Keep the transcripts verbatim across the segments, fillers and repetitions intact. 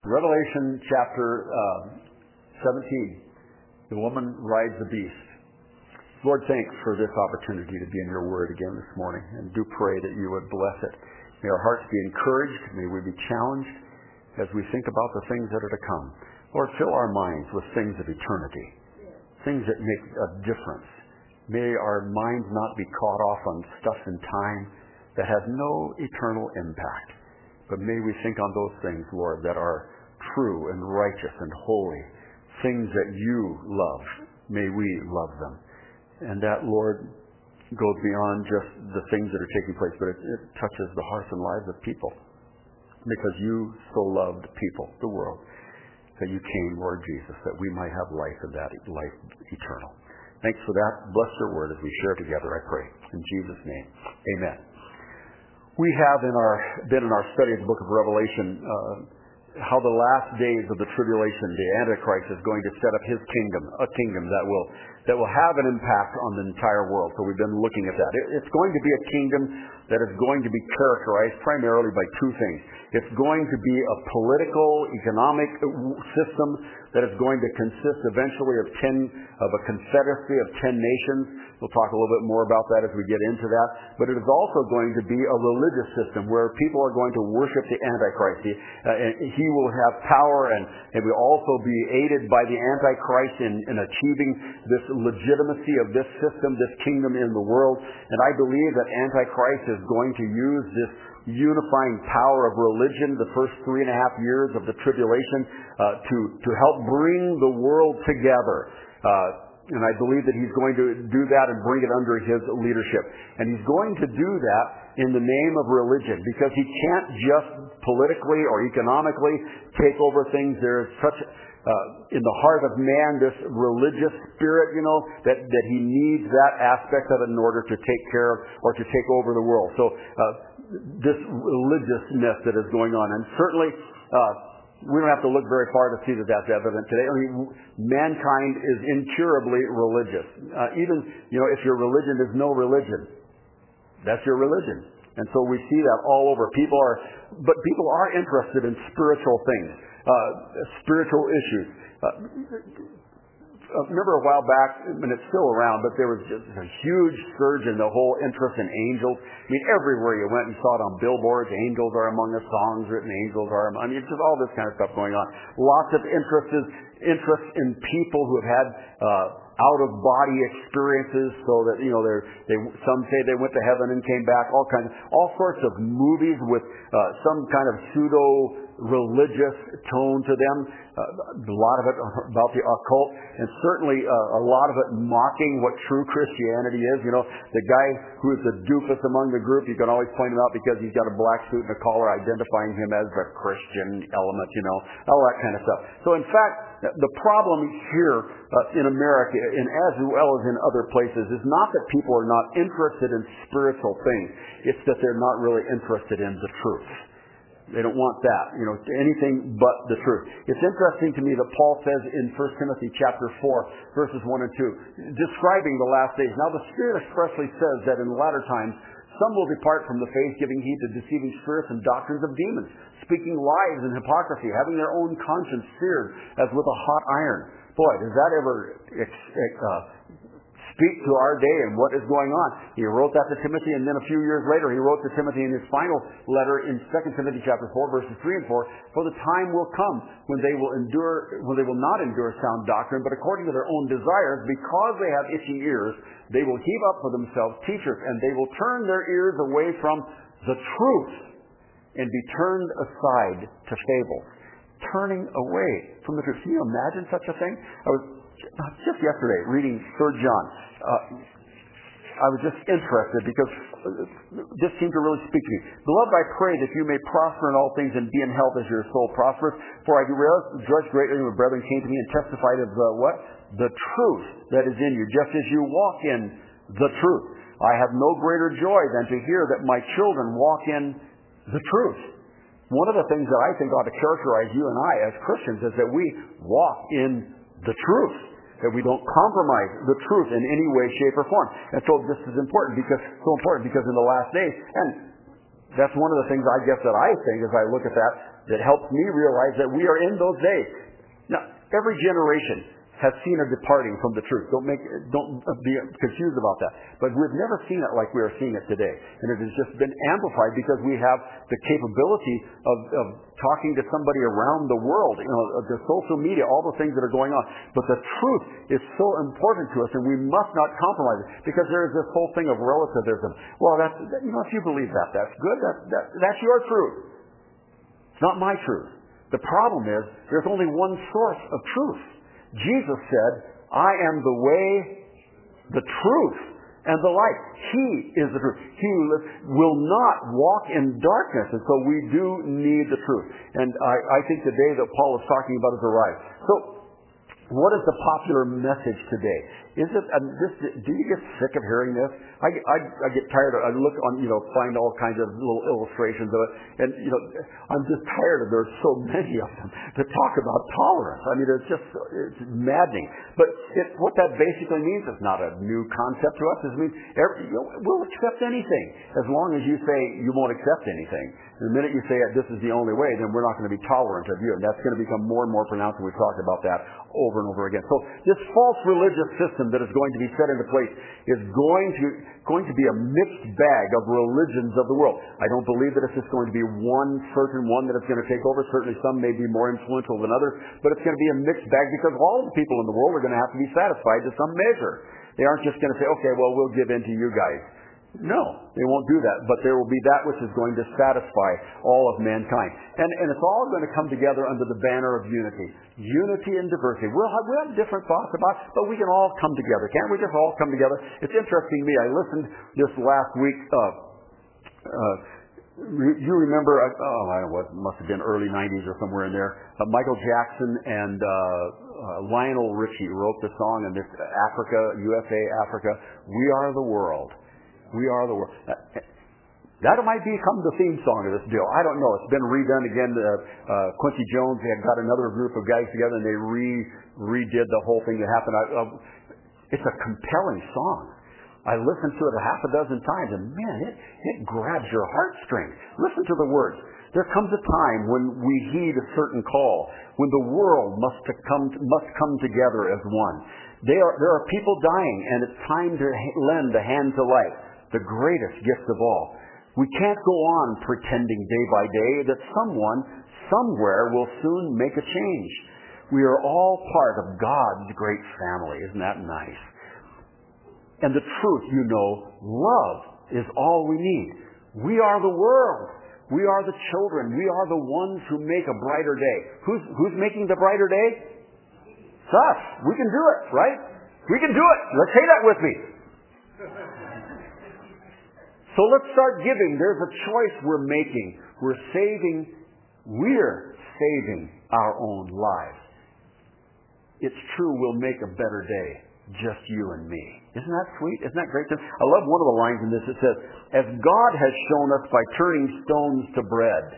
Revelation chapter uh, seventeen. The woman rides the beast. Lord, thanks for this opportunity to be in your word again this morning, and do pray that you would bless it. May our hearts be encouraged. May we be challenged as we think about the things that are to come. Lord, fill our minds with things of eternity, things that make a difference. May our minds not be caught off on stuff in time that has no eternal impact. But may we think on those things, Lord, that are true and righteous and holy, things that you love. May we love them. And that, Lord, goes beyond just the things that are taking place, but it, it touches the hearts and lives of people. Because you so loved people, the world, that you came, Lord Jesus, that we might have life and that life eternal. Thanks for that. Bless your word as we share together, I pray. In Jesus' name, amen. We have in our been in our study of the book of Revelation uh, how the last days of the tribulation, the Antichrist is going to set up his kingdom, a kingdom that will that will have an impact on the entire world. So we've been looking at that. It, it's going to be a kingdom that is going to be characterized primarily by two things. It's going to be a political, economic system that is going to consist eventually of ten of a confederacy of ten nations. We'll talk a little bit more about that as we get into that. But it is also going to be a religious system where people are going to worship the Antichrist. He, uh, he will have power and, and will also be aided by the Antichrist in, in achieving this legitimacy of this system, this kingdom in the world. And I believe that Antichrist is going to use this unifying power of religion the first three and a half years of the tribulation uh, to, to help bring the world together. Uh, and I believe that he's going to do that and bring it under his leadership. And he's going to do that in the name of religion, because he can't just politically or economically take over things. There is such Uh, in the heart of man, this religious spirit, you know, that, that he needs that aspect of it in order to take care of or to take over the world. So uh, this religiousness that is going on. And certainly uh, we don't have to look very far to see that that's evident today. I mean, mankind is incurably religious. Uh, even, you know, if your religion is no religion, that's your religion. And so we see that all over. People are, but people are interested in spiritual things. Uh, spiritual issues. Uh, remember a while back, and it's still around, but there was just a huge surge in the whole interest in angels. I mean, everywhere you went, you saw it on billboards. Angels are among us, songs written, angels are among. I mean, it's just all this kind of stuff going on. Lots of interest, interest in people who have had uh, out-of-body experiences, so that, you know, they're, they some say they went to heaven and came back. All kinds, all sorts of movies with uh, some kind of pseudo religious tone to them. Uh, a lot of it about the occult, and certainly uh, a lot of it mocking what true Christianity is. You know, the guy who is the doofus among the group, you can always point him out because he's got a black suit and a collar, identifying him as the Christian element, you know, all that kind of stuff. So in fact, the problem here uh, in America, and as well as in other places, is not that people are not interested in spiritual things. It's that they're not really interested in the truth. They don't want that, you know, anything but the truth. It's interesting to me that Paul says in First Timothy chapter four, verses one and two, describing the last days. Now the Spirit expressly says that in the latter times, some will depart from the faith, giving heed to deceiving spirits and doctrines of demons, speaking lies and hypocrisy, having their own conscience seared as with a hot iron. Boy, does that ever uh, speak to our day and what is going on. He wrote that to Timothy, and then a few years later he wrote to Timothy in his final letter in Second Timothy chapter four, verses three and four, for the time will come when they will endure, when they will not endure sound doctrine, but according to their own desires, because they have itching ears, they will heap up for themselves teachers, and they will turn their ears away from the truth and be turned aside to fables. Turning away from the truth. Can you imagine such a thing? I was just yesterday reading Third John. Uh, I was just interested because this seemed to really speak to me. Beloved, I pray that you may prosper in all things and be in health as your soul prospers. For I rejoice greatly when brethren came to me and testified of the what? The truth that is in you, just as you walk in the truth. I have no greater joy than to hear that my children walk in the truth. One of the things that I think ought to characterize you and I as Christians is that we walk in the truth, that we don't compromise the truth in any way, shape, or form. And so this is important because so important because in the last days, and That's one of the things I guess that I think as I look at that, that helps me realize that we are in those days. Now, every generation has seen a departing from the truth. Don't make, don't be confused about that. But we've never seen it like we are seeing it today. And it has just been amplified because we have the capability of, of talking to somebody around the world, you know, the social media, all the things that are going on. But the truth is so important to us, and we must not compromise it, because there is this whole thing of relativism. Well, that's, you know, if you believe that, that's good. That, that, that's your truth. It's not my truth. The problem is there's only one source of truth. Jesus said, I am the way, the truth, and the life. He is the truth. He will not walk in darkness. And so we do need the truth. And I, I think the day that Paul is talking about has arrived. So what is the popular message today? Is it, um, this, do you get sick of hearing this? I, I, I get tired of, I look on, you know, find all kinds of little illustrations of it. And, you know, I'm just tired of, there's so many of them to talk about tolerance. I mean, it's just, it's maddening. But it, what that basically means is not a new concept to us. It means every, you know, we'll accept anything as long as you say you won't accept anything. And the minute you say this is the only way, then we're not going to be tolerant of you. And that's going to become more and more pronounced, and we've talked about that over and over again. So this false religious system that is going to be set into place is going to going to be a mixed bag of religions of the world. I don't believe that it's just going to be one certain one that is going to take over. Certainly some may be more influential than others, but it's going to be a mixed bag because all the people in the world are going to have to be satisfied to some measure. They aren't just going to say, okay, well, we'll give in to you guys. No, they won't do that. But there will be that which is going to satisfy all of mankind. And, and it's all going to come together under the banner of unity. Unity and diversity. We'll have, we'll have different thoughts about it, but we can all come together. Can't we just all come together? It's interesting to me. I listened this last week. Uh, uh, you remember, uh, oh, I don't know, it must have been early nineties or somewhere in there. Uh, Michael Jackson and uh, uh, Lionel Richie wrote the song in this Africa, U S A, Africa, We Are the World. We are the world. That might become the theme song of this deal. I don't know. It's been redone again. Uh, uh, Quincy Jones had got another group of guys together, and they re redid the whole thing that happened. I, uh, it's a compelling song. I listened to it a half a dozen times, and man, it, it grabs your heartstrings. Listen to the words. There comes a time when we heed a certain call, when the world must to come must come together as one. They are, there are people dying, and it's time to lend a hand to life. The greatest gift of all. We can't go on pretending day by day that someone, somewhere will soon make a change. We are all part of God's great family. Isn't that nice? And the truth, you know, love is all we need. We are the world. We are the children. We are the ones who make a brighter day. Who's, who's making the brighter day? It's us. We can do it, right? We can do it. Let's say that with me. So let's start giving. There's a choice we're making. We're saving, we're saving our own lives. It's true, we'll make a better day. Just you and me. Isn't that sweet? Isn't that great? I love one of the lines in this. It says, as God has shown us by turning stones to bread.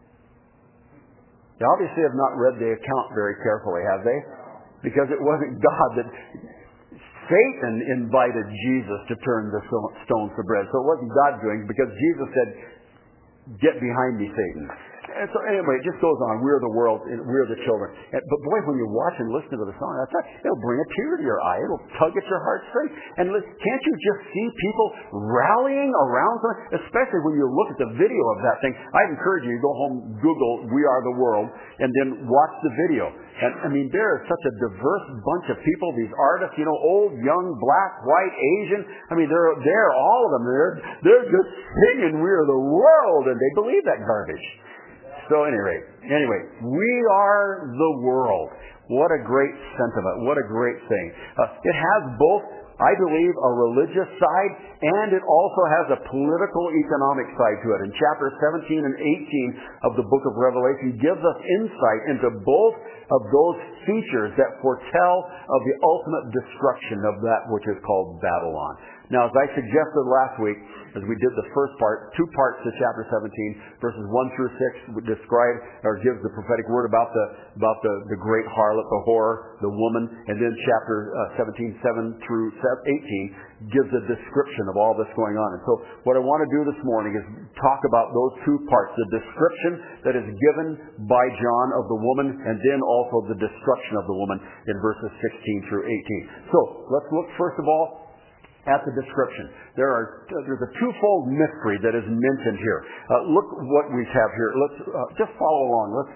They obviously have not read the account very carefully, have they? Because it wasn't God that... Satan invited Jesus to turn the stones to bread. So it wasn't God doing, because Jesus said, get behind me, Satan. And so anyway, it just goes on. We're the world. We're the children. And, but boy, when you watch and listen to the song, that's right, it'll bring a tear to your eye. It'll tug at your heartstrings. And listen, can't you just see people rallying around something? Especially when you look at the video of that thing. I'd encourage you to go home, Google We Are the World, and then watch the video. And I mean, there is such a diverse bunch of people, these artists, you know, old, young, black, white, Asian. I mean, they're there, all of them. They're, they're just singing We Are the World, and they believe that garbage. So anyway, anyway, we are the world. What a great sentiment. What a great thing. Uh, it has both, I believe, a religious side, and it also has a political, economic side to it. And chapter seventeen and eighteen of the book of Revelation gives us insight into both of those features that foretell of the ultimate destruction of that which is called Babylon. Now, as I suggested last week, as we did the first part, two parts to chapter seventeen, verses one through six would describe or gives the prophetic word about the about the, the great harlot, the whore, the woman, and then chapter uh, seventeen, seven through eighteen gives a description of all this going on. And so what I want to do this morning is talk about those two parts, the description that is given by John of the woman, and then also the destruction of the woman in verses sixteen through eighteen. So let's look first of all at the description. There are there's a twofold mystery that is mentioned here. Uh, look what we have here. Let's uh, just follow along. Let's.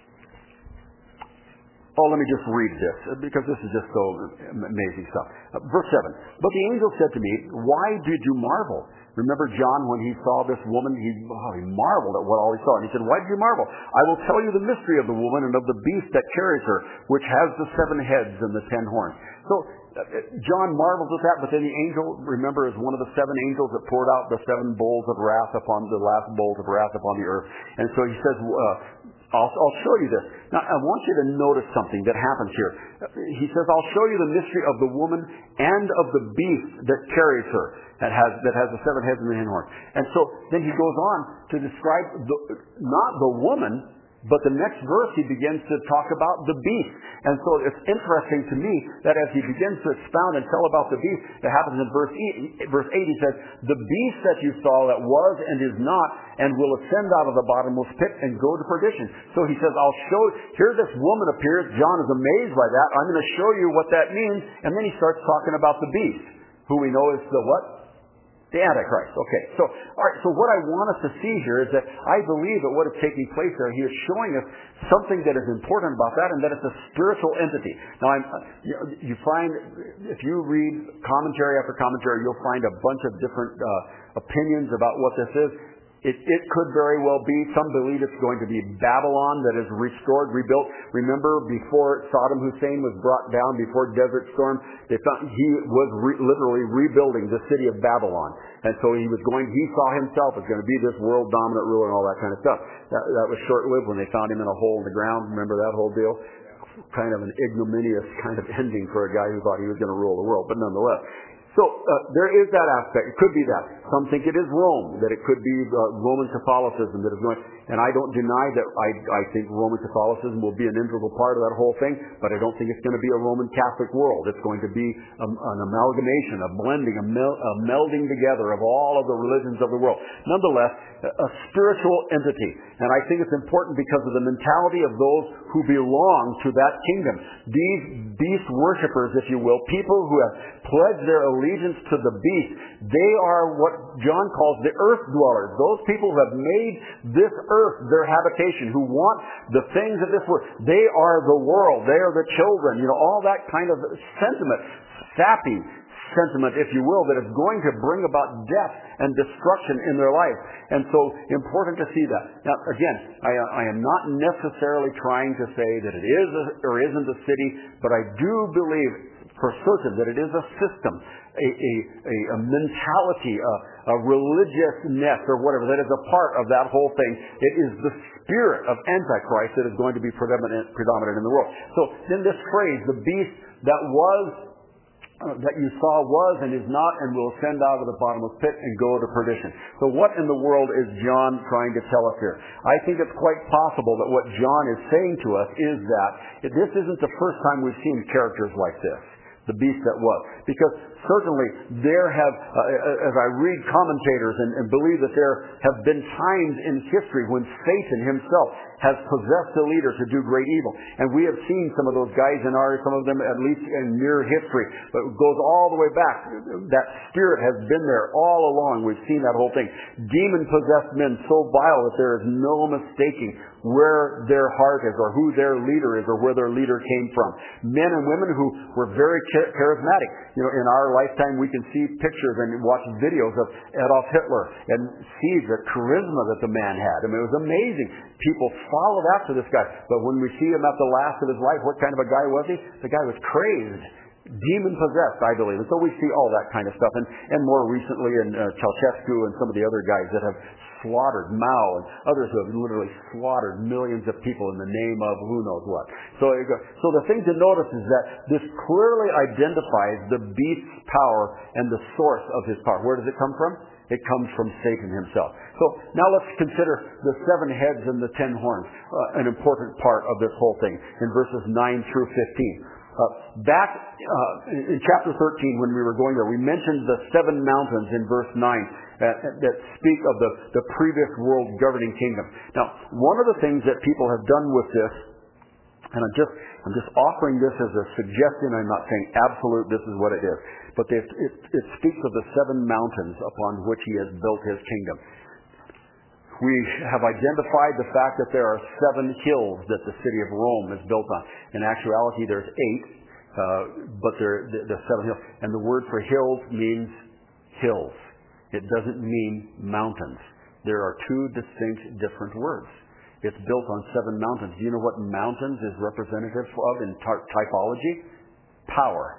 Oh, let me just read this because this is just so amazing stuff. Uh, verse seven. But the angel said to me, "Why did you marvel?" Remember John when he saw this woman, he, oh, he marveled at what all he saw. And he said, "Why did you marvel? I will tell you the mystery of the woman and of the beast that carries her, which has the seven heads and the ten horns." So John marvels at that, but then the angel, remember, is one of the seven angels that poured out the seven bowls of wrath upon the last bowls of wrath upon the earth. And so he says, uh, I'll, I'll show you this. Now, I want you to notice something that happens here. He says, "I'll show you the mystery of the woman and of the beast that carries her, that has that has the seven heads and the ten horns." And so then he goes on to describe the, not the woman, but the next verse he begins to talk about the beast. And so it's interesting to me that as he begins to expound and tell about the beast, it happens in verse eight, verse eight he says, "The beast that you saw that was and is not and will ascend out of the bottomless pit and go to perdition." So he says, I'll show, here this woman appears. John is amazed by that. I'm going to show you what that means. And then he starts talking about the beast, who we know is the what? The Antichrist. Okay, so all right. So what I want us to see here is that I believe that what is taking place there, he is showing us something that is important about that, and that it's a spiritual entity. Now, I'm, you find if you read commentary after commentary, you'll find a bunch of different uh, opinions about what this is. It, it could very well be, some believe it's going to be Babylon that is restored, rebuilt. Remember, before Saddam Hussein was brought down, before Desert Storm, they found he was re, literally rebuilding the city of Babylon. And so he was going, he saw himself as going to be this world dominant ruler and all that kind of stuff. That, that was short-lived when they found him in a hole in the ground. Remember that whole deal? Kind of an ignominious kind of ending for a guy who thought he was going to rule the world, but nonetheless. So uh, there is that aspect. It could be that. Some think it is Rome, that it could be uh, Roman Catholicism that is going. And I don't deny that I, I think Roman Catholicism will be an integral part of that whole thing, but I don't think it's going to be a Roman Catholic world. It's going to be a, an amalgamation, a blending, a, mel, a melding together of all of the religions of the world. Nonetheless, a, a spiritual entity. And I think it's important because of the mentality of those who belong to that kingdom. These beast worshippers, if you will, people who have pledged their allegiance to the beast, they are what John calls the earth dwellers. Those people who have made this earth their habitation, who want the things of this world. They are the world. They are the children. You know, all that kind of sentiment, sappy sentiment, if you will, that is going to bring about death and destruction in their life. And so, important to see that. Now, again, I, I am not necessarily trying to say that it is a, or isn't a city, but I do believe for certain that it is a system, a, a, a, a mentality, a, a religiousness or whatever that is a part of that whole thing. It is the spirit of Antichrist that is going to be predominant, predominant in the world. So then this phrase, the beast that was Uh, that you saw was and is not and will ascend out of the bottomless pit and go to perdition. So what in the world is John trying to tell us here? I think it's quite possible that what John is saying to us is that this isn't the first time we've seen characters like this, the beast that was. Because certainly there have, uh, as I read commentators and, and believe that there have been times in history when Satan himself has possessed a leader to do great evil. And we have seen some of those guys in our, some of them at least in near history. But it goes all the way back. That spirit has been there all along. We've seen that whole thing. Demon-possessed men so vile that there is no mistaking where their heart is or who their leader is or where their leader came from. Men and women who were very charismatic. You know, in our lifetime we can see pictures and watch videos of Adolf Hitler and see the charisma that the man had. I mean, it was amazing. People followed after this guy. But when we see him at the last of his life, what kind of a guy was he? The guy was crazed. demon-possessed, I believe. And so we see all that kind of stuff. And, and more recently in uh, Ceausescu and some of the other guys that have slaughtered, Mao and others who have literally slaughtered millions of people in the name of who knows what. So, so the thing to notice is that this clearly identifies the beast's power and the source of his power. Where does it come from? It comes from Satan himself. So now let's consider the seven heads and the ten horns, uh, an important part of this whole thing in verses nine through fifteen. Uh, back uh, in chapter thirteen, when we were going there, we mentioned the seven mountains in verse nine uh, that speak of the, the previous world governing kingdom. Now, one of the things that people have done with this, and I'm just I'm just offering this as a suggestion. I'm not saying absolute. This is what it is, but it, it, it speaks of the seven mountains upon which he has built his kingdom. We have identified the fact that there are seven hills that the city of Rome is built on. In actuality, there's eight, uh, but there the, the seven hills. And the word for hills means hills. It doesn't mean mountains. There are two distinct different words. It's built on seven mountains. Do you know what mountains is representative of in ty- typology? Power.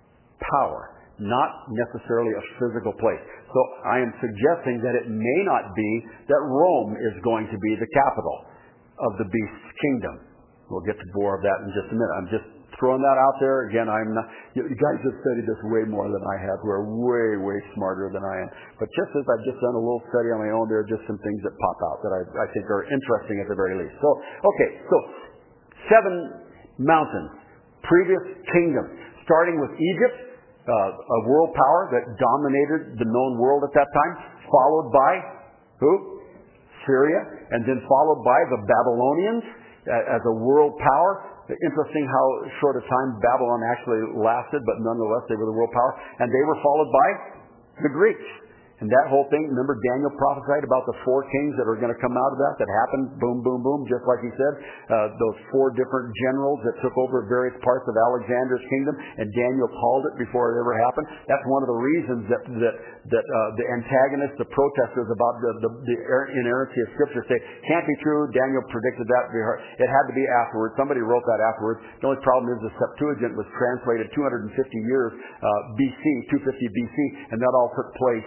Power. Not necessarily a physical place. So I am suggesting that it may not be that Rome is going to be the capital of the beast's kingdom. We'll get to more of that in just a minute. I'm just throwing that out there. Again, I'm not, you guys have studied this way more than I have, who are way, way smarter than I am. But just as I've just done a little study on my own, there are just some things that pop out that I, I think are interesting at the very least. So, okay, so seven mountains, previous kingdom, starting with Egypt, Uh, a world power that dominated the known world at that time, followed by who? Syria, and then followed by the Babylonians uh, as a world power. Interesting how short a time Babylon actually lasted, but nonetheless they were the world power. And they were followed by the Greeks. And that whole thing, remember Daniel prophesied about the four kings that are going to come out of that, that happened, boom, boom, boom, just like he said. Uh, those four different generals that took over various parts of Alexander's kingdom, and Daniel called it before it ever happened. That's one of the reasons that that, that uh, the antagonists, the protesters about the, the, the inerrancy of Scripture say, can't be true, Daniel predicted that. It had to be afterwards. Somebody wrote that afterwards. The only problem is the Septuagint was translated two hundred fifty years uh, B C, two fifty B C, and that all took place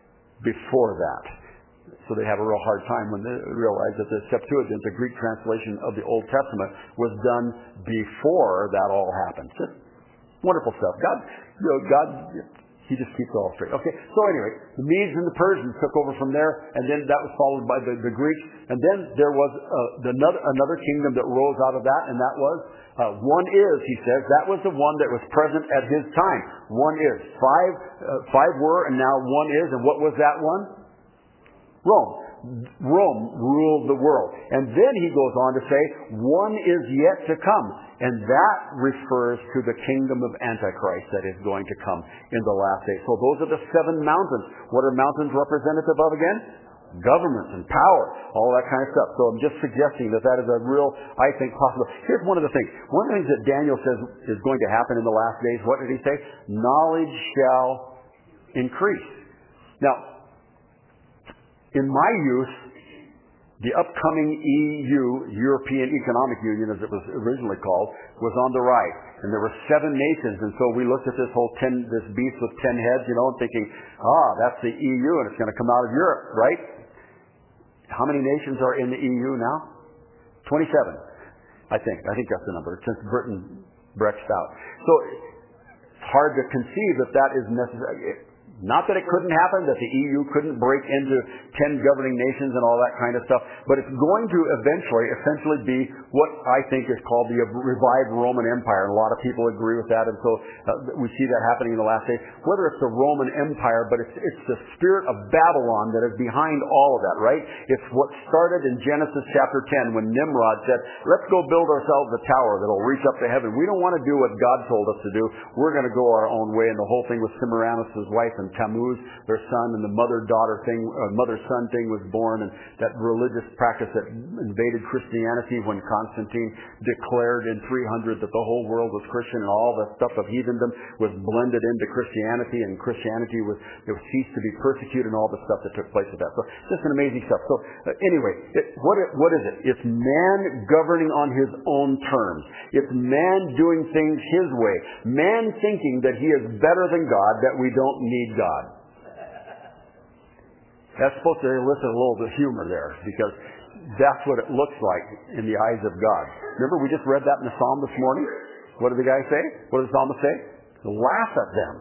before that. So they have a real hard time when they realize that the Septuagint, the Greek translation of the Old Testament, was done before that all happened. Just wonderful stuff. God, you know, God, he just keeps it all straight. Okay, so anyway, the Medes and the Persians took over from there, and then that was followed by the, the Greeks, and then there was uh, another, another kingdom that rose out of that, and that was Uh, one is, he says, that was the one that was present at his time. One is. Five, uh, five were, and now one is. And what was that one? Rome. Rome ruled the world. And then he goes on to say, one is yet to come. And that refers to the kingdom of Antichrist that is going to come in the last days. So those are the seven mountains. What are mountains representative of again? Governments and power, all that kind of stuff. So I'm just suggesting that that is a real, I think, possible. Here's one of the things. One of the things that Daniel says is going to happen in the last days. What did he say? Knowledge shall increase. Now, in my youth, the upcoming E U, European Economic Union, as it was originally called, was on the rise. And there were seven nations, and so we looked at this whole ten, this beast with ten heads, you know, and thinking, ah, that's the E U, and it's going to come out of Europe, right? How many nations are in the E U now? twenty-seven, I think. I think that's the number, since Britain brexed out. So it's hard to conceive that that is necessary. Not that it couldn't happen, that the E U couldn't break into ten governing nations and all that kind of stuff, but it's going to eventually, essentially be what I think is called the revived Roman Empire. And a lot of people agree with that, and so uh, we see that happening in the last days. Whether it's the Roman Empire, but it's, it's the spirit of Babylon that is behind all of that, right? It's what started in Genesis chapter ten when Nimrod said, let's go build ourselves a tower that'll reach up to heaven. We don't want to do what God told us to do. We're going to go our own way, and the whole thing with Semiramis' wife and Tammuz, their son, and the mother-daughter thing, uh, mother-son thing was born, and that religious practice that invaded Christianity when Constantine declared in three hundred that the whole world was Christian, and all the stuff of heathendom was blended into Christianity, and Christianity was, it ceased to be persecuted, and all the stuff that took place with that. So just an amazing stuff. So uh, anyway, it, what, it, what is it? It's man governing on his own terms. It's man doing things his way. Man thinking that he is better than God, that we don't need God. That's supposed to elicit a little bit of humor there, because that's what it looks like in the eyes of God. Remember, we just read that in the Psalm this morning? What did the guy say? What did the psalmist say? Laugh at them.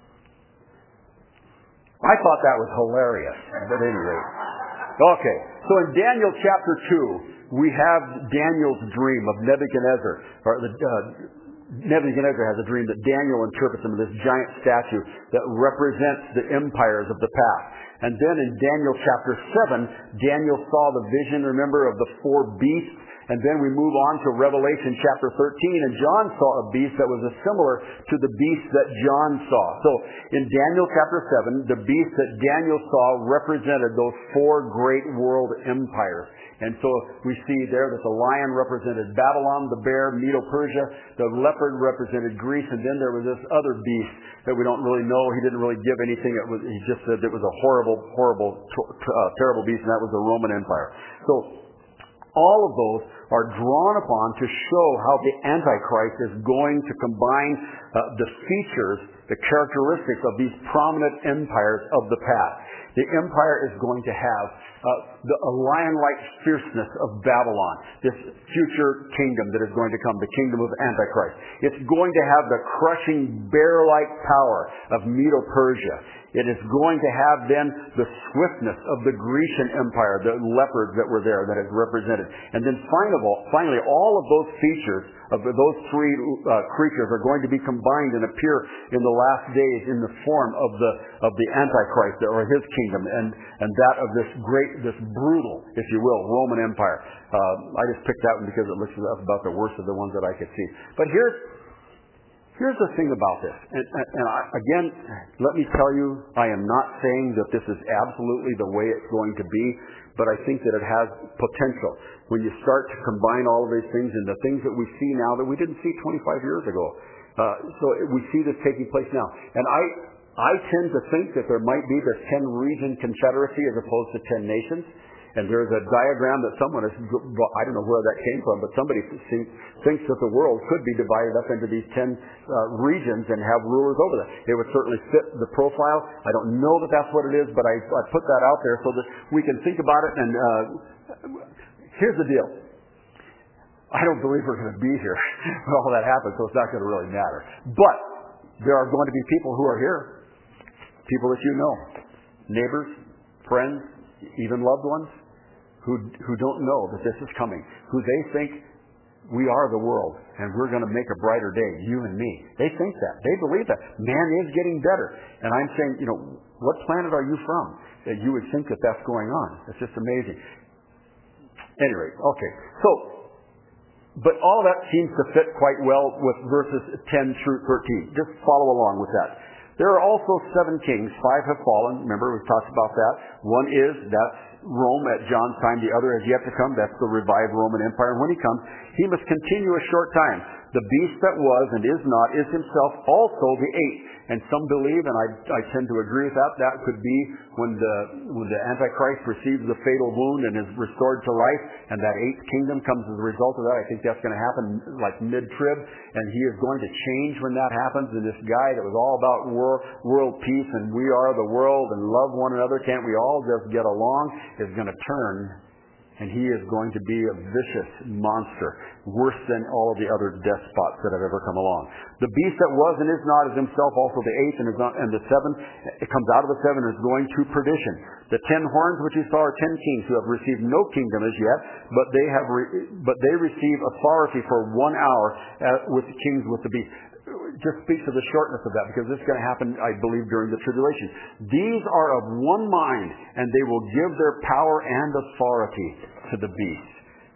I thought that was hilarious, but anyway. Okay, so in Daniel chapter two, we have Daniel's dream of Nebuchadnezzar. Or the, uh, Nebuchadnezzar has a dream that Daniel interprets him, this giant statue that represents the empires of the past. And then in Daniel chapter seven, Daniel saw the vision, remember, of the four beasts. And then we move on to Revelation chapter thirteen, and John saw a beast that was similar to the beast that John saw. So in Daniel chapter seven, the beast that Daniel saw represented those four great world empires. And so we see there that the lion represented Babylon, the bear, Medo-Persia, the leopard represented Greece, and then there was this other beast that we don't really know. He didn't really give anything. It was, he just said it was a horrible, horrible, uh, terrible beast, and that was the Roman Empire. So all of those are drawn upon to show how the Antichrist is going to combine uh, the features, the characteristics of these prominent empires of the past. The empire is going to have uh, the, a lion-like fierceness of Babylon, this future kingdom that is going to come, the kingdom of Antichrist. It's going to have the crushing bear-like power of Medo-Persia. It is going to have then the swiftness of the Grecian Empire, the leopards that were there that is represented. And then finally, all of those features of those three uh, creatures are going to be combined and appear in the last days in the form of the of the Antichrist, or his kingdom, and, and that of this great, this brutal, if you will, Roman Empire. Uh, I just picked that one because it looks about the worst of the ones that I could see. But here's Here's the thing about this, and, and I, again, let me tell you, I am not saying that this is absolutely the way it's going to be, but I think that it has potential. When you start to combine all of these things and the things that we see now that we didn't see twenty-five years ago, uh, so we see this taking place now. And I, I tend to think that there might be this ten-region confederacy as opposed to ten nations. And there's a diagram that someone has, I don't know where that came from, but somebody thinks that the world could be divided up into these ten uh, regions and have rulers over them. It would certainly fit the profile. I don't know that that's what it is, but I, I put that out there so that we can think about it. And uh, here's the deal. I don't believe we're going to be here when all that happens, so it's not going to really matter. But there are going to be people who are here, people that you know, neighbors, friends, even loved ones, who who don't know that this is coming, who they think we are the world and we're going to make a brighter day, you and me. They think that. They believe that. Man is getting better. And I'm saying, you know, what planet are you from that you would think that that's going on? It's just amazing. Anyway, okay. So, but all that seems to fit quite well with verses ten through thirteen. Just follow along with that. There are also seven kings. Five have fallen. Remember, we've talked about that. One is, that's Rome at John's time. The other has yet to come. That's the revived Roman Empire. And when he comes, he must continue a short time. The beast that was and is not is himself also the eighth. And some believe, and I, I tend to agree with that, that could be when the when the Antichrist receives the fatal wound and is restored to life, and that eighth kingdom comes as a result of that. I think that's going to happen like mid-trib, and he is going to change when that happens. And this guy that was all about world, world peace and we are the world and love one another, can't we all just get along, is going to turn. And he is going to be a vicious monster, worse than all of the other despots that have ever come along. The beast that was and is not is himself also the eighth, and, is not, and the seventh, it comes out of the seven and is going to perdition. The ten horns which you saw are ten kings who have received no kingdom as yet, but they have, re, but they receive authority for one hour uh, with the kings with the beast. Just speaks to the shortness of that, because this is going to happen, I believe, during the tribulation. These are of one mind, and they will give their power and authority to the beast.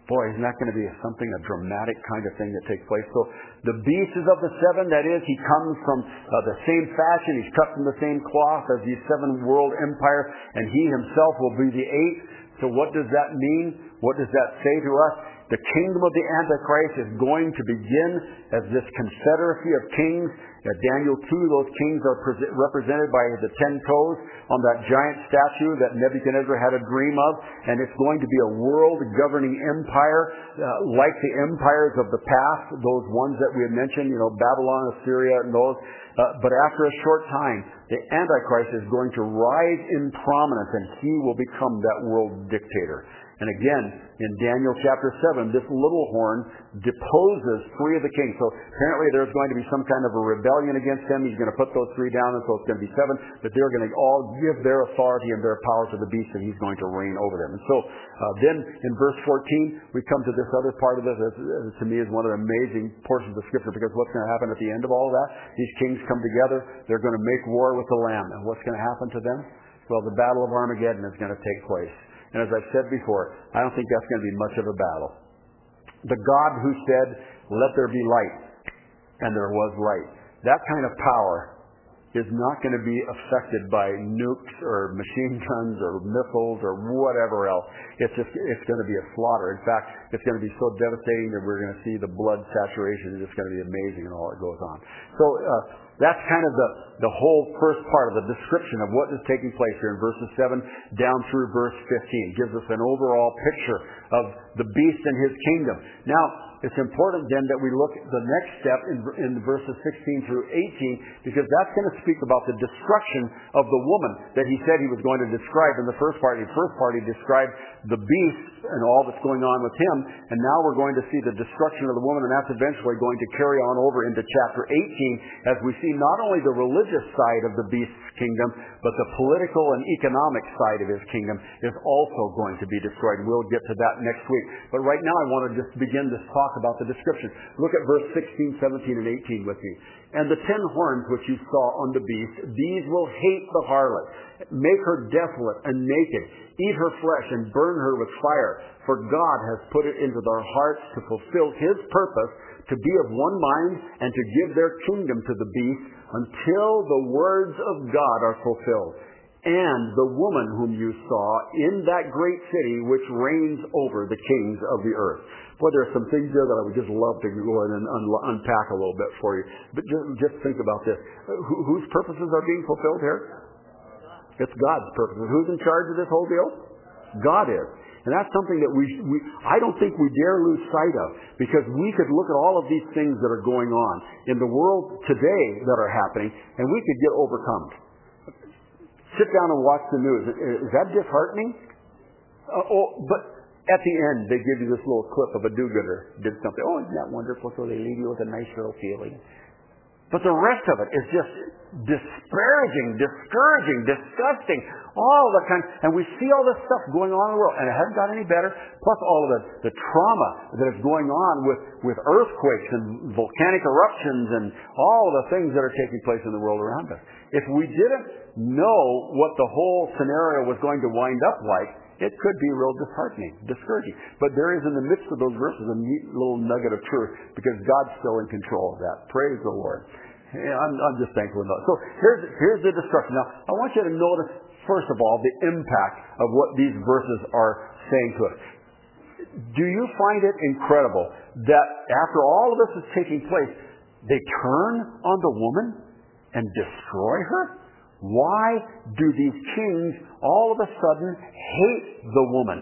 Boy, isn't that going to be something, a dramatic kind of thing that takes place? So the beast is of the seven, that is, he comes from uh, the same fashion, he's cut from the same cloth as the seven world empire, and he himself will be the eighth. So what does that mean? What does that say to us? The kingdom of the Antichrist is going to begin as this confederacy of kings. At Daniel two, those kings are pre- represented by the ten toes on that giant statue that Nebuchadnezzar had a dream of. And it's going to be a world governing empire uh, like the empires of the past, those ones that we had mentioned, you know, Babylon, Assyria, and those. Uh, but after a short time, the Antichrist is going to rise in prominence, and he will become that world dictator. And again, in Daniel chapter seven, this little horn deposes three of the kings. So apparently there's going to be some kind of a rebellion against him. He's going to put those three down, and so it's going to be seven. But they're going to all give their authority and their power to the beast, and he's going to reign over them. And so uh, then in verse fourteen, we come to this other part of this. This, this to me is one of the amazing portions of Scripture, because what's going to happen at the end of all of that? These kings come together. They're going to make war with the Lamb. And what's going to happen to them? Well, the battle of Armageddon is going to take place. And as I've said before, I don't think that's going to be much of a battle. The God who said, "Let there be light," and there was light. That kind of power is not going to be affected by nukes or machine guns or missiles or whatever else. It's just, it's going to be a slaughter. In fact, it's going to be so devastating that we're going to see the blood saturation. It's just going to be amazing and all that goes on. So, uh, that's kind of the, the whole first part of the description of what is taking place here in verses seven down through verse fifteen. It gives us an overall picture of the beast and his kingdom. Now, it's important then that we look at the next step in, in verses sixteen through eighteen, because that's going to speak about the destruction of the woman that he said he was going to describe in the first part. In the first part, he described the beast and all that's going on with him, and now we're going to see the destruction of the woman, and that's eventually going to carry on over into chapter eighteen, as we see not only the religious side of the beast's kingdom, but the political and economic side of his kingdom is also going to be destroyed. We'll get to that next week. But right now I want to just begin this talk about the description. Look at verse sixteen, seventeen, and eighteen with me. "And the ten horns which you saw on the beast, these will hate the harlot, make her desolate and naked, eat her flesh and burn her with fire. For God has put it into their hearts to fulfill his purpose, to be of one mind, and to give their kingdom to the beast, until the words of God are fulfilled. And the woman whom you saw in that great city, which reigns over the kings of the earth." Boy, there are some things there that I would just love to go in and un- unpack a little bit for you. But just, just think about this. Wh- whose purposes are being fulfilled here? It's God's purposes. Who's in charge of this whole deal? God is. And that's something that we, we, I don't think we dare lose sight of, because we could look at all of these things that are going on in the world today that are happening, and we could get overcome. Sit down and watch the news. Is that disheartening? Uh, oh, but at the end, they give you this little clip of a do-gooder did something. Oh, isn't that wonderful? So they leave you with a nice little feeling. But the rest of it is just disparaging, discouraging, disgusting, all the kind. And we see all this stuff going on in the world, and it hasn't got any better. Plus all of the, the trauma that is going on with, with earthquakes and volcanic eruptions and all the things that are taking place in the world around us. If we didn't know what the whole scenario was going to wind up like, it could be real disheartening, discouraging. But there is in the midst of those verses a neat little nugget of truth, because God's still in control of that. Praise the Lord. Yeah, I'm, I'm just thankful enough. So here's, here's the destruction. Now, I want you to notice, first of all, the impact of what these verses are saying to us. Do you find it incredible that after all of this is taking place, they turn on the woman and destroy her? Why do these kings all of a sudden hate the woman?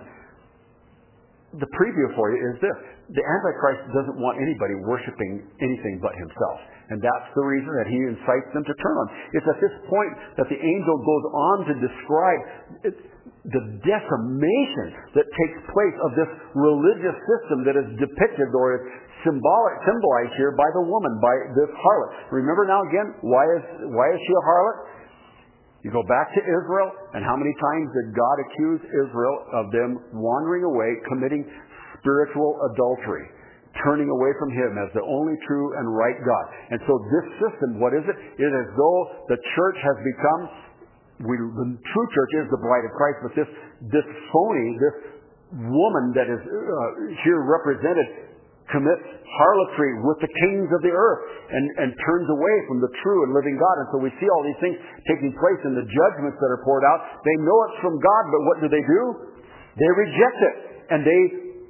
The preview for you is this. The Antichrist doesn't want anybody worshiping anything but himself. And that's the reason that he incites them to turn on. It's at this point that the angel goes on to describe it, the decimation that takes place of this religious system that is depicted or is symbolic, symbolized here by the woman, by this harlot. Remember now again, why is, why is she a harlot? You go back to Israel, and how many times did God accuse Israel of them wandering away, committing spiritual adultery, turning away from him as the only true and right God? And so this system, what is it? It is as though the church has become, we, the true church is the bride of Christ, but this, this phony, this woman that is uh, here represented commits harlotry with the kings of the earth and, and turns away from the true and living God. And so we see all these things taking place in the judgments that are poured out. They know it's from God, but what do they do? They reject it. And they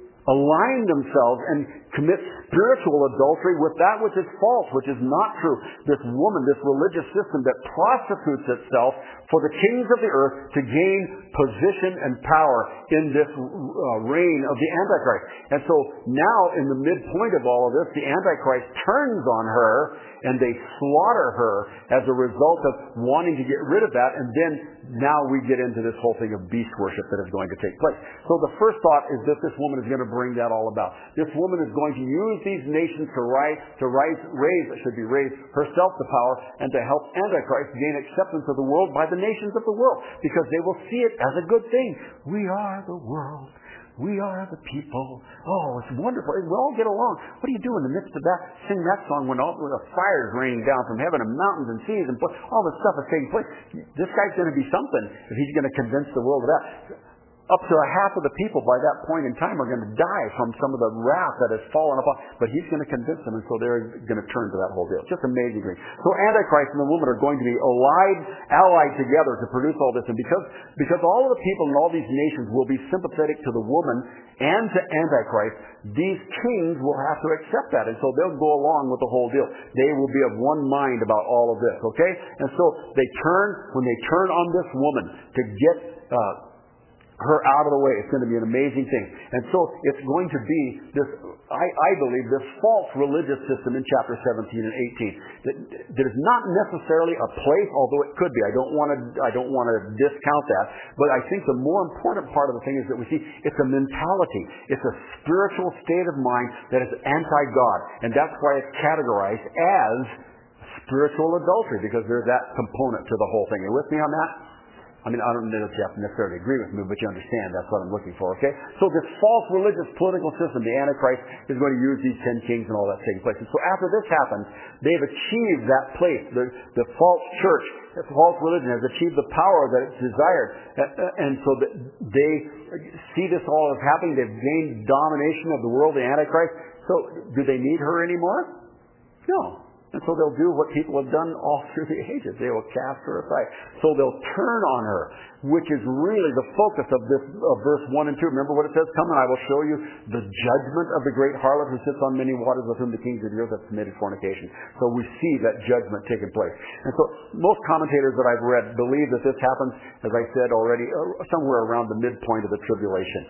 align themselves and commit spiritual adultery with that which is false, which is not true. This woman, this religious system that prostitutes itself for the kings of the earth to gain position and power in this uh, reign of the Antichrist. And so now in the midpoint of all of this, the Antichrist turns on her and they slaughter her as a result of wanting to get rid of that. And then now we get into this whole thing of beast worship that is going to take place. So the first thought is that this woman is going to bring that all about. This woman is going to use these nations to rise, to rise, raise, it should be raise herself to power and to help Antichrist gain acceptance of the world by the nations of the world, because they will see it as a good thing. We are the world. We are the people. Oh, it's wonderful. We all get along. What do you do in the midst of that? Sing that song when all when the fire is raining down from heaven and mountains and seas and all this stuff is taking place. This guy's going to be something if he's going to convince the world of that. Up to a half of the people by that point in time are going to die from some of the wrath that has fallen upon. But he's going to convince them, and so they're going to turn to that whole deal. Just amazingly. So Antichrist and the woman are going to be allied, allied together to produce all this. And because, because all of the people in all these nations will be sympathetic to the woman and to Antichrist, these kings will have to accept that. And so they'll go along with the whole deal. They will be of one mind about all of this, okay? And so they turn, when they turn on this woman to get uh, her out of the way, it's going to be an amazing thing. And so it's going to be this, I, I believe, this false religious system in chapter seventeen and eighteen that, that is not necessarily a place, although it could be. I don't want to, I don't want to discount that. But I think the more important part of the thing is that we see it's a mentality. It's a spiritual state of mind that is anti-God. And that's why it's categorized as spiritual adultery, because there's that component to the whole thing. Are you with me on that? I mean, I don't know if you have to necessarily agree with me, but you understand that's what I'm looking for, okay? So this false religious political system, the Antichrist, is going to use these ten kings and all that taking place. And so after this happens, they've achieved that place. The, the false church, the false religion has achieved the power that it's desired. And so that they see this all as happening. They've gained domination of the world, the Antichrist. So do they need her anymore? No. And so they'll do what people have done all through the ages. They will cast her aside. So they'll turn on her, which is really the focus of this of verse one and two. Remember what it says? Come and I will show you the judgment of the great harlot who sits on many waters, with whom the kings of the earth have committed fornication. So we see that judgment taking place. And so most commentators that I've read believe that this happens, as I said already, somewhere around the midpoint of the tribulation.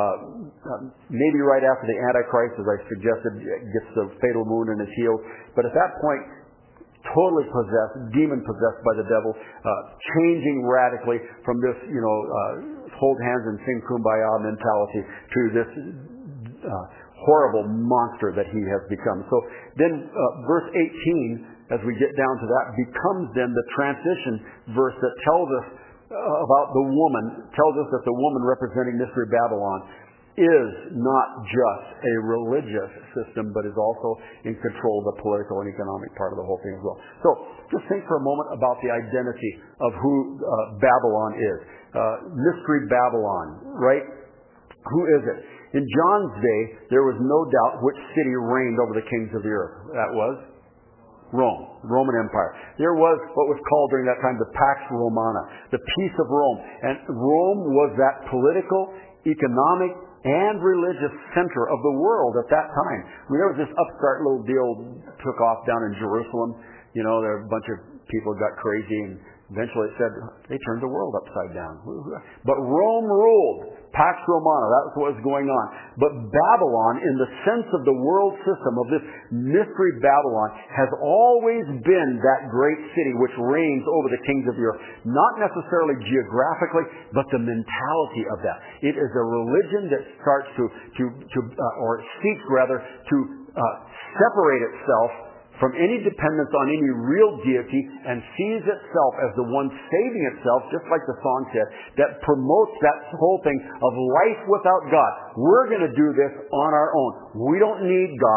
Uh, maybe right after the Antichrist, as I suggested, gets the fatal wound and is healed. But at that point, totally possessed, demon-possessed by the devil, uh, changing radically from this, you know, uh, hold hands and sing kumbaya mentality to this uh, horrible monster that he has become. So then uh, verse eighteen, as we get down to that, becomes then the transition verse that tells us about the woman, tells us that the woman representing Mystery Babylon is not just a religious system, but is also in control of the political and economic part of the whole thing as well. So just think for a moment about the identity of who uh, Babylon is. Uh, Mystery Babylon, right? Who is it? In John's day, there was no doubt which city reigned over the kings of the earth. That was Rome, Roman Empire. There was what was called during that time the Pax Romana, the peace of Rome. And Rome was that political, economic, and religious center of the world at that time. I mean, there was this upstart little deal took off down in Jerusalem. You know, there were a bunch of people got crazy, and eventually it said they turned the world upside down. But Rome ruled. Pax Romana, that was what was going on. But Babylon, in the sense of the world system of this mystery Babylon, has always been that great city which reigns over the kings of the earth. Not necessarily geographically, but the mentality of that. It is a religion that starts to, to, to uh, or seeks rather, to uh, separate itself from any dependence on any real deity, and sees itself as the one saving itself, just like the song said, that promotes that whole thing of life without God. We're going to do this on our own. We don't need God.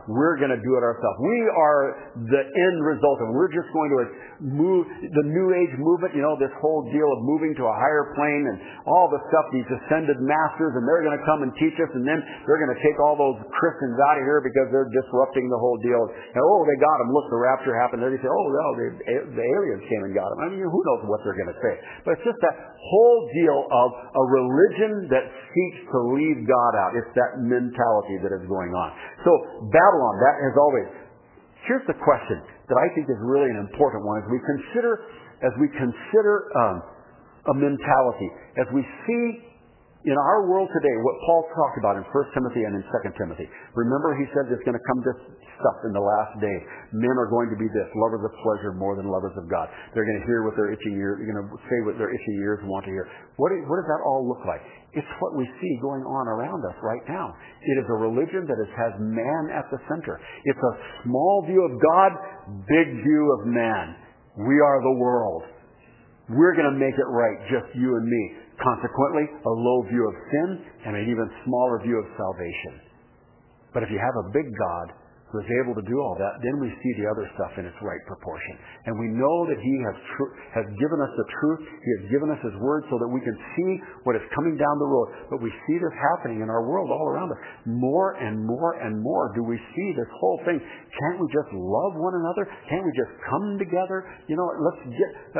we're going to do it ourselves. We are the end result of it. We're just going to move the New Age movement, you know, this whole deal of moving to a higher plane and all the stuff, these ascended masters, and they're going to come and teach us, and then they're going to take all those Christians out of here because they're disrupting the whole deal. And, oh, they got them. Look, the rapture happened. Then they say, oh, no, the, the aliens came and got them. I mean, who knows what they're going to say. But it's just that whole deal of a religion that seeks to leave God out. It's that mentality that is going on. So Babylon, that has always... Here's the question that I think is really an important one as we consider, as we consider um, a mentality, as we see in our world today what Paul talked about in First Timothy and in Second Timothy. Remember, he said there's going to come this stuff in the last day. Men are going to be this, lovers of pleasure more than lovers of God. They're going to hear with their itching ears. They're going to say what their itching ears want to hear. What, is, what does that all look like? It's what we see going on around us right now. It is a religion that is, has man at the center. It's a small view of God, big view of man. We are the world. We're going to make it right, just you and me. Consequently, a low view of sin and an even smaller view of salvation. But if you have a big God who is able to do all that, then we see the other stuff in its right proportion. And we know that He has tr- has given us the truth. He has given us His Word so that we can see what is coming down the road. But we see this happening in our world all around us. More and more and more do we see this whole thing. Can't we just love one another? Can't we just come together? You know, let's get... Uh,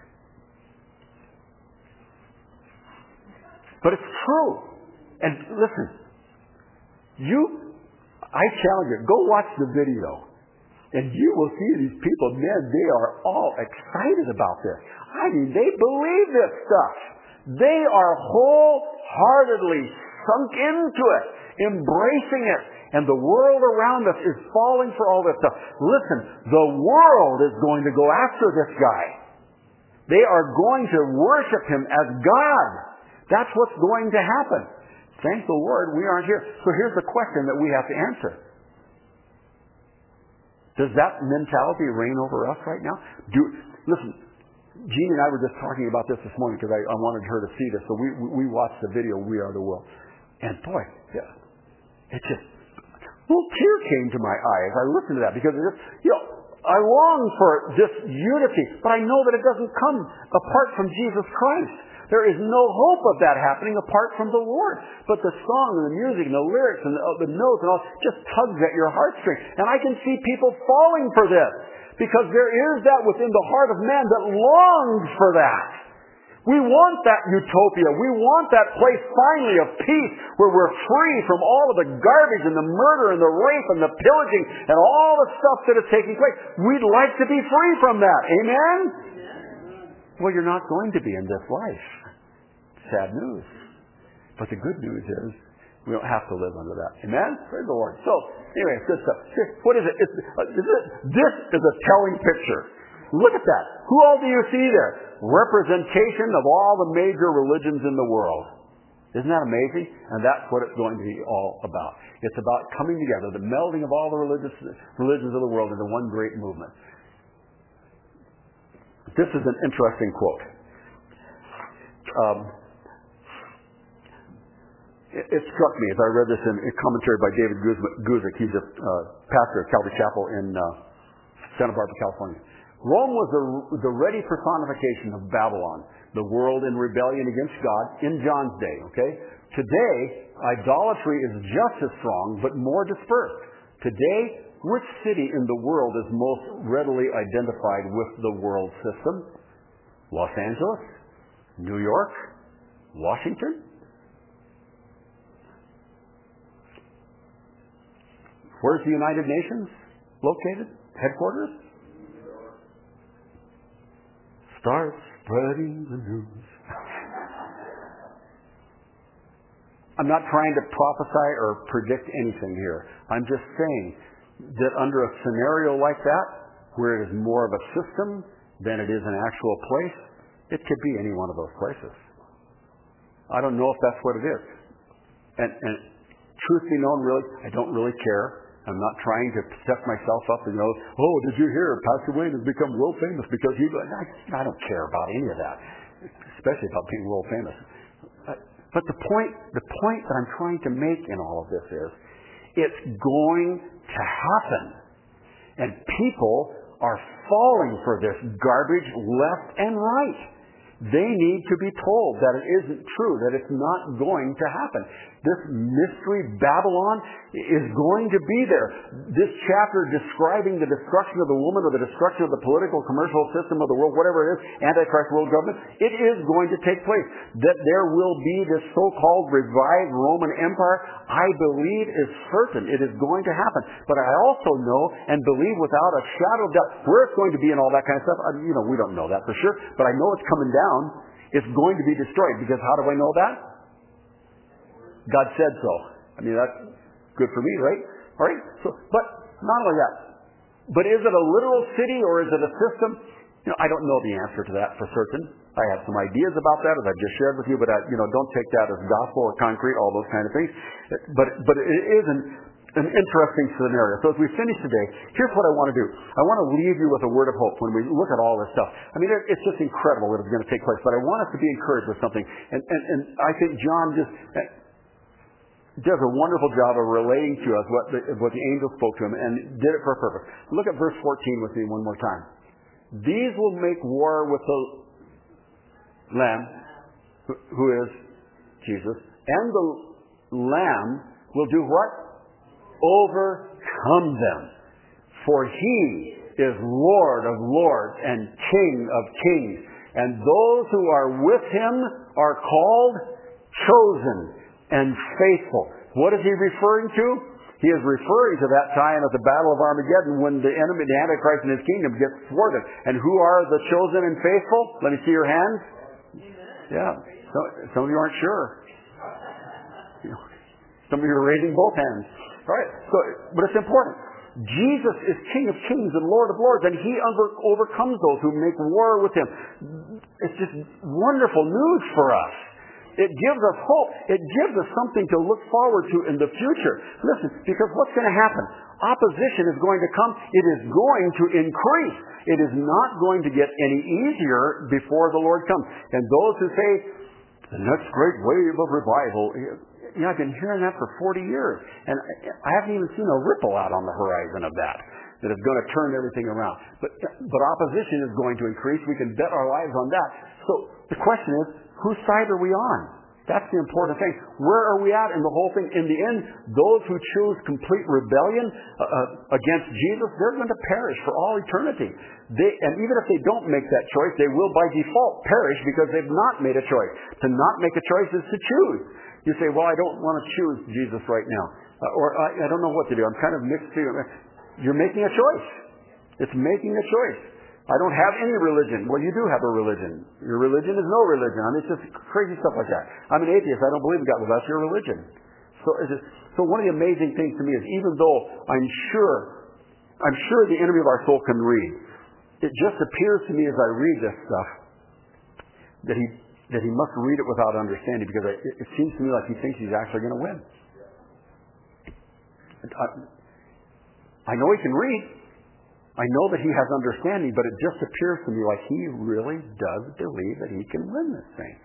But it's true. And listen, you, I challenge you, go watch the video. And you will see these people, man, they are all excited about this. I mean, they believe this stuff. They are wholeheartedly sunk into it, embracing it. And the world around us is falling for all this stuff. Listen, the world is going to go after this guy. They are going to worship him as God. That's what's going to happen. Thank the Lord we aren't here. So here's the question that we have to answer. Does that mentality reign over us right now? Do, listen, Jeannie and I were just talking about this this morning because I, I wanted her to see this. So we, we watched the video, We Are the World. And boy, yeah, it just, a little tear came to my eye as I listened to that because it just, you know, I long for this unity, but I know that it doesn't come apart from Jesus Christ. There is no hope of that happening apart from the Lord. But the song and the music and the lyrics and the, uh, the notes and all just tugs at your heartstrings. And I can see people falling for this because there is that within the heart of man that longs for that. We want that utopia. We want that place finally of peace where we're free from all of the garbage and the murder and the rape and the pillaging and all the stuff that is taking place. We'd like to be free from that. Amen? Well, you're not going to be in this life. Sad news. But the good news is we don't have to live under that. Amen? Praise the Lord. So, anyway, good stuff. What is it? It's, uh, is it? This is a telling picture. Look at that. Who all do you see there? Representation of all the major religions in the world. Isn't that amazing? And that's what it's going to be all about. It's about coming together, the melding of all the religious, religions of the world into one great movement. This is an interesting quote. Um, it, it struck me as I read this in a commentary by David Guzik. He's a uh, pastor at Calvary Chapel in uh, Santa Barbara, California. Rome was the, the ready personification of Babylon, the world in rebellion against God in John's day. Okay. Today, idolatry is just as strong, but more dispersed. Today, which city in the world is most readily identified with the world system? Los Angeles? New York? Washington? Where's the United Nations located? Headquarters? Start spreading the news. I'm not trying to prophesy or predict anything here. I'm just saying that under a scenario like that, where it is more of a system than it is an actual place, it could be any one of those places. I don't know if that's what it is. And, and truth be known, really, I don't really care. I'm not trying to set myself up and go, oh, did you hear Pastor Wayne has become world famous because he... I, I don't care about any of that, especially about being world famous. But the point, the point that I'm trying to make in all of this is, it's going to happen. And people are falling for this garbage left and right. They need to be told that it isn't true, that it's not going to happen. This mystery Babylon is going to be there. This chapter describing the destruction of the woman or the destruction of the political, commercial system of the world, whatever it is, Antichrist world government, it is going to take place. That there will be this so-called revived Roman Empire, I believe is certain. It is going to happen. But I also know and believe without a shadow of doubt where it's going to be and all that kind of stuff. I, you know, we don't know that for sure, but I know it's coming down. It's going to be destroyed. Because how do I know that? God said so. I mean, that's good for me, right? All right? So, but not only that, but is it a literal city or is it a system? You know, I don't know the answer to that for certain. I have some ideas about that, as I've just shared with you, but I, you know, don't take that as gospel or concrete, all those kind of things. But but it is an, an interesting scenario. So as we finish today, here's what I want to do. I want to leave you with a word of hope when we look at all this stuff. I mean, it, it's just incredible that it's going to take place, but I want us to be encouraged with something. And, and, and I think John just does a wonderful job of relating to us what the, what the angel spoke to him, and did it for a purpose. Look at verse fourteen with me one more time. These will make war with the Lamb, who, who is Jesus, and the Lamb will do what? Overcome them. For he is Lord of lords and King of kings. And those who are with him are called chosen and faithful. What is he referring to? He is referring to that time at the Battle of Armageddon when the enemy, the Antichrist and his kingdom gets thwarted. And who are the chosen and faithful? Let me see your hands. Yeah. So, some of you aren't sure. Some of you are raising both hands. All right. So, but it's important. Jesus is King of kings and Lord of lords, and he over, overcomes those who make war with him. It's just wonderful news for us. It gives us hope. It gives us something to look forward to in the future. Listen, because what's going to happen? Opposition is going to come. It is going to increase. It is not going to get any easier before the Lord comes. And those who say, the next great wave of revival, you know, I've been hearing that for forty years. And I haven't even seen a ripple out on the horizon of that, that is going to turn everything around. But, but opposition is going to increase. We can bet our lives on that. So the question is, whose side are we on? That's the important thing. Where are we at in the whole thing? In the end, those who choose complete rebellion uh, uh, against Jesus, they're going to perish for all eternity. They, and even if they don't make that choice, they will by default perish because they've not made a choice. To not make a choice is to choose. You say, well, I don't want to choose Jesus right now. Uh, or I, I don't know what to do. I'm kind of mixed feeling. You're making a choice. It's making a choice. I don't have any religion. Well, you do have a religion. Your religion is no religion. I mean, it's just crazy stuff like that. I'm an atheist. I don't believe in God. Well, that's your religion. So, it's just, so one of the amazing things to me is, even though I'm sure, I'm sure the enemy of our soul can read, it just appears to me as I read this stuff that he that he must read it without understanding, because it, it seems to me like he thinks he's actually going to win. I, I know he can read. I know that he has understanding, but it just appears to me like he really does believe that he can win this thing.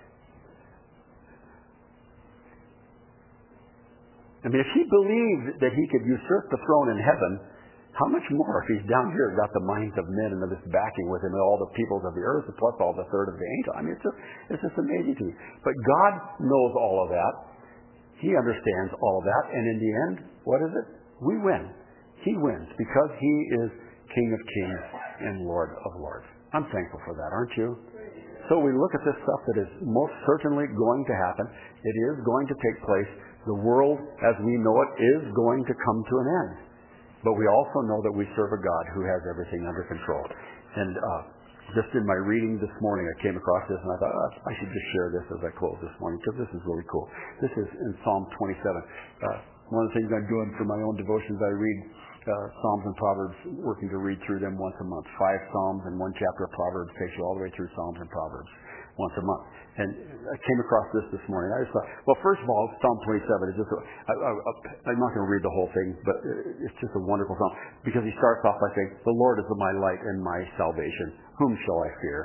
I mean, if he believed that he could usurp the throne in heaven, how much more if he's down here got the minds of men and this backing with him and all the peoples of the earth, plus all the third of the angel. I mean, it's just, it's just amazing to me. But God knows all of that. He understands all of that. And in the end, what is it? We win. He wins because he is King of kings and Lord of lords. I'm thankful for that, aren't you? So we look at this stuff that is most certainly going to happen. It is going to take place. The world as we know it is going to come to an end. But we also know that we serve a God who has everything under control. And uh, just in my reading this morning, I came across this and I thought, oh, I should just share this as I close this morning, because this is really cool. This is in Psalm twenty-seven. Uh, one of the things I'm doing for my own devotions, I read uh, Psalms and Proverbs, working to read through them once a month. Five Psalms and one chapter of Proverbs takes you all the way through Psalms and Proverbs once a month. And I came across this this morning. I just thought, well, first of all, Psalm twenty-seven is just, a, I, I, I'm not going to read the whole thing, but it's just a wonderful psalm, because he starts off by saying, the Lord is my light and my salvation. Whom shall I fear?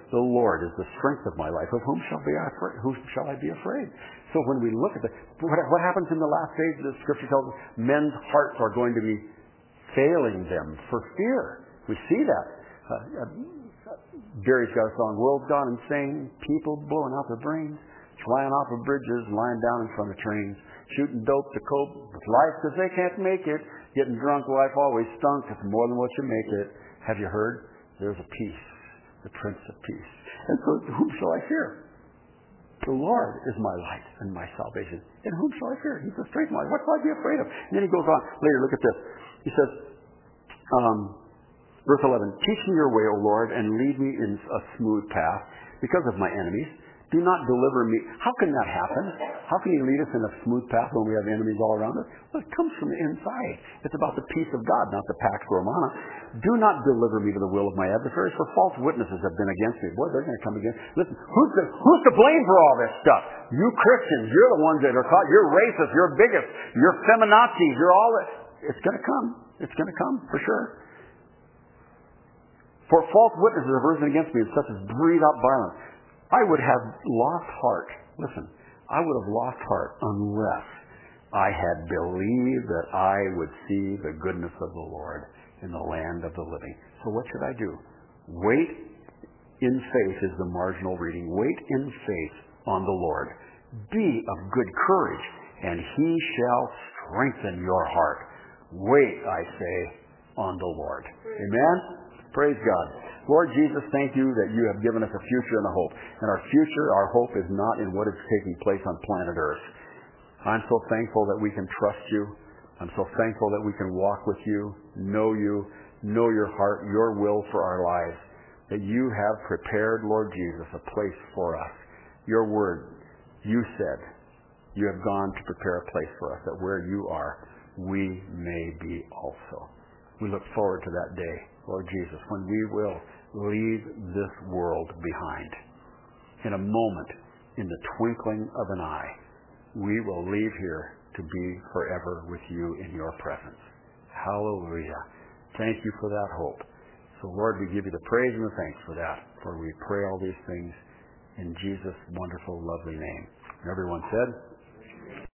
The Lord is the strength of my life. Of whom shall be I afraid? Whom shall I be afraid? So when we look at the, what, what happens in the last days, the Scripture tells us, men's hearts are going to be failing them for fear. We see that. Uh, uh, Barry's got a song, world's gone insane, people blowing out their brains, flying off of bridges, lying down in front of trains, shooting dope to cope with life because they can't make it, getting drunk, life always stunk, it's more than what you make it. Have you heard? There's a peace, the Prince of Peace. And so whom shall I fear? The Lord is my light and my salvation. And whom shall I fear? He's the strength of my life. What shall I be afraid of? And then he goes on later, look at this. He says, um, verse eleven, teach me your way, O Lord, and lead me in a smooth path because of my enemies. Do not deliver me. How can that happen? How can he lead us in a smooth path when we have enemies all around us? Well, it comes from the inside. It's about the peace of God, not the Pax Romana. Do not deliver me to the will of my adversaries, for false witnesses have been against me. Boy, they're going to come against. Listen, who's to, who's to blame for all this stuff? You Christians, you're the ones that are caught. You're racist, you're bigots, you're feminazis, you're all that. It's going to come. It's going to come, for sure. For false witnesses have risen against me, and such as breathe out violence. I would have lost heart. Listen, I would have lost heart unless I had believed that I would see the goodness of the Lord in the land of the living. So what should I do? Wait in faith is the marginal reading. Wait in faith on the Lord. Be of good courage, and he shall strengthen your heart. Wait, I say, on the Lord. Amen? Praise God. Lord Jesus, thank you that you have given us a future and a hope. And our future, our hope is not in what is taking place on planet Earth. I'm so thankful that we can trust you. I'm so thankful that we can walk with you, know you, know your heart, your will for our lives. That you have prepared, Lord Jesus, a place for us. Your word, you said, you have gone to prepare a place for us, that where you are, we may be also. We look forward to that day, Lord Jesus, when we will leave this world behind. In a moment, in the twinkling of an eye, we will leave here to be forever with you in your presence. Hallelujah. Thank you for that hope. So Lord, we give you the praise and the thanks for that, for we pray all these things in Jesus' wonderful, lovely name. And everyone said,